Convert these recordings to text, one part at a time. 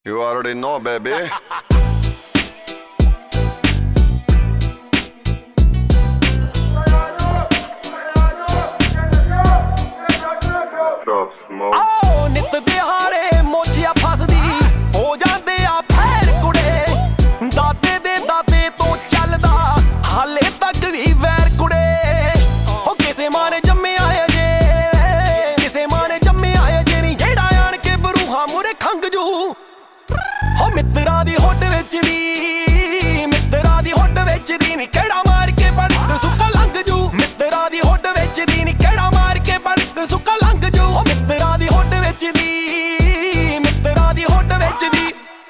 You already know, baby. Stop smoke. ਆਓ ਨਿੱਤ ਦਿਹਾੜੇ ਮੋਚਿਆ ਫਸਦੀ ਹੋ ਜਾਂਦੇ ਆ ਫੇਰ ਕੁੜੇ ਦਾਦੇ ਦੇ ਦਾਦੇ ਤੋਂ ਚੱਲਦਾ ਹਾਲੇ ਤੱਕ ਵੀ ਵੈਰ ਕੁੜੇ ਉਹ ਕਿਸੇ ਮਾਂ ਨੇ ਜੰਮਿਆ ਏ ਜੇ ਕਿਸੇ ਮਾਂ ਨੇ ਜੰਮਿਆ ਏ ਜੇ ਨਹੀਂ ਜਿਹੜਾ ਆਣ ਕੇ ਬਰੂਹਾਂ ਮੁਰੇ ਖੰਗ ਜੂ ਹੋ ਮਿੱਤਰਾਂ ਦੀ ਹੁੱਡ ਵਿੱਚ ਦੀ ਮਿੱਤਰਾਂ ਦੀ ਹੁੱਡ ਵਿੱਚ ਦੀ ਨੀ ਕਿਹੜਾ ਮਾਰ ਕੇ ਬੜਕ ਸੁੱਕਾ ਲੰਘ ਜੂ ਮਿੱਤਰਾਂ ਦੀ ਹੁੱਡ ਵਿੱਚ ਦੀ ਨੀ ਕਿਹੜਾ ਮਾਰ ਕੇ ਬੜਕ ਸੁੱਕਾ ਲੰਘ ਜੂ ਹੋ ਮਿੱਤਰਾਂ ਦੀ ਹੁੱਡ ਵਿੱਚ ਦੀ ਮਿੱਤਰਾਂ ਦੀ ਹੁੱਡ ਵਿੱਚ ਦੀ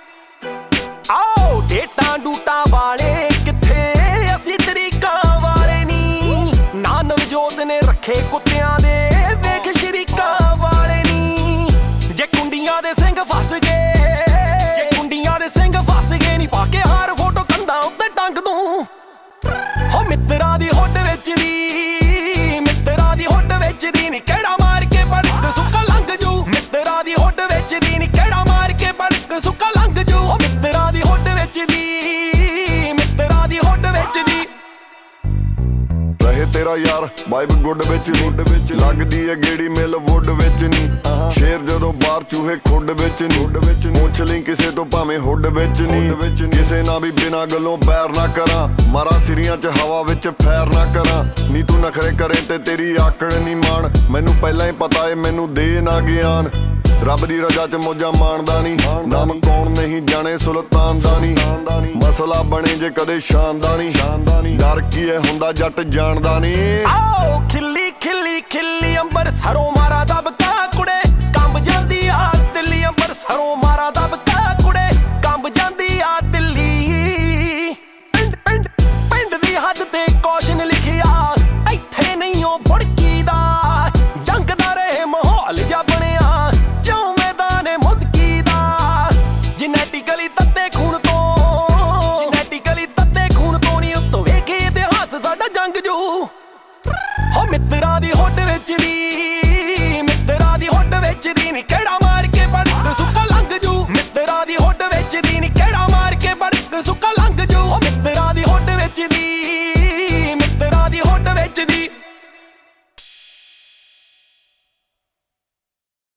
ਆਓ ਡੇਟਾਂ ਡੂਟਾਂ ਵਾਲੇ ਕਿੱਥੇ ਅਸੀਂ ਤਰੀਕਾਂ ਵਾਲੇ ਨੀ ਨਾ ਨਵਜੋਤ ਨੇ ਰੱਖੇ ਕੁੱਤਿਆਂ ਦੇ ਵੇਖ ਸ਼ਰੀਕਾਂ ਵਾਲੇ ਨੀ ਜੇ ਕੁੰਡੀਆਂ ਦੇ ਸਿੰਘ ਫਸ ਗਏ ਪਾ ਕੇ ਹਾਰ ਫੋਟੋ ਕੰਧਾਂ ਉੱਤੇ ਟੰਗ ਦੂੰ ਹੋ ਮਿੱਤਰਾਂ ਦੀ ਹੁੱਡ ਵਿੱਚ ਦੀ ਮਿੱਤਰਾਂ ਦੀ ਹੁੱਡ ਵਿੱਚ ਦੀ ਨੀ ਕਿਹੜਾ ਮਾਰ ਕੇ ਬੜਕ ਸੁੱਕਾ ਲੰਘ ਜੂ ਮਿੱਤਰਾਂ ਦੀ ਹੁੱਡ ਵਿੱਚ ਦੀ ਨੀ ਕਿਹੜਾ ਮਾਰ ਕੇ ਬੜਕ ਸੁੱਕਾ ਲੰਘ ਜੂ ਹੋ ਮਿੱਤਰਾਂ ਦੀ ਹੁੱਡ ਵਿੱਚ ਦੀ ਮਿੱਤਰਾਂ ਦੀ ਹੁੱਡ ਵਿੱਚ ਦੀ ਰਹੇ ਤੇਰਾ ਯਾਰ ਵਾਈਬ ਗੁੱਡ ਵਿੱਚ ਨੀ ਲੱਗਦੀ ਏ ਗੇੜੀ ਮਿਲ ਵੁੱਡ ਵਿੱਚ ਨੀ ਸ਼ੇਰ ਜਦੋਂ ਬਾਹਰ ਚੂਹੇ ਖੁੱਡ ਵਿੱਚ ਨੀ ਮੁੱਛ ਲਈ ਕਿਸੇ ਤੋਂ ਭਾਵੇਂ ਹੁੱਡ ਵਿੱਚ ਨੀ ਕਿਸੇ ਨਾਲ ਵੀ ਬਿਨਾਂ ਗੱਲੋਂ ਪੈਰ ਨਾ ਕਰਾਂ ਮਾਰਾ ਸਿਰੀਆਂ 'ਚ ਹਵਾ ਵਿੱਚ ਫੈਰ ਨਾ ਕਰਾਂ ਨੀ ਤੂੰ ਨਖਰੇ ਕਰੇ ਤੇ ਤੇਰੀ ਆਕੜ ਨੀ ਮਾਣ ਮੈਨੂੰ ਪਹਿਲਾਂ ਹੀ ਪਤਾ ਏ ਮੈਨੂੰ ਦੇ ਨਾ ਗਿਆਨ ਰੱਬ ਦੀ ਰਜ਼ਾ 'ਚ ਮੌਜਾਂ ਮਾਣਦਾ ਨੀ ਨਾਮ ਕੌਣ ਨਹੀਂ ਜਾਣੇ ਸੁਲਤਾਨ ਦਾ ਨੀ ਮਸਲਾ ਬਣੇ ਜੇ ਕਦੇ ਸ਼ਾਨਦਾ ਨੀ ਡਰ ਕੀ ਏ ਹੁੰਦਾ ਜੱਟ ਜਾਣਦਾ ਨੀ ਆਓ ਖਿੱਲੀ ਖਿੱਲੀ ਖਿੱਲੀ ਅੰਬਰ ਸਰੋਂ ਮਾਰਾ ਦਬਕਾ ਕੁੜੇ ਕੰਬ ਜਾਂਦੀ ਆ ਦਿੱਲੀ ਅੰਬਰ ਸਰੋਂ ਮਾਰਾ ਦਬਕਾ ਕੁੜੇ ਕੰਬ ਜਾਂਦੀ ਆ ਦਿੱਲੀ ਪਿੰਡ ਦੀ ਹੱਦ ਤੇ ਕੌਸ਼ਨ ਲਿਖਿਆ ਇੱਥੇ ਨਹੀਂ ਉਹ ਬੁੜਕੀ ਦਾ ਜੰਗ ਦਾ ਰਹੇ ਮਾਹੌਲ ਜਾ ਬਣਿਆ ਜਿਉਂ ਮੈਦਾਨ ਮੁਦਕੀ ਦਾ ਜੈਨੇਟਿਕਲੀ ਤੱਤੇ ਖੂਨ ਤੋਂ ਨੀ ਉੱਤੋਂ ਵੇਖੇ ਇਤਿਹਾਸ ਸਾਡਾ ਜੰਗ ਜੂ ਹੋ ਮਿੱਤਰਾਂ ਦੀ ਹੁੱਡ ਵਿੱਚ ਦੀ ਮਿੱਤਰਾਂ ਦੀ ਹੁੱਡ ਵਿੱਚ ਦੀ ਨੀ ਕਿਹੜਾ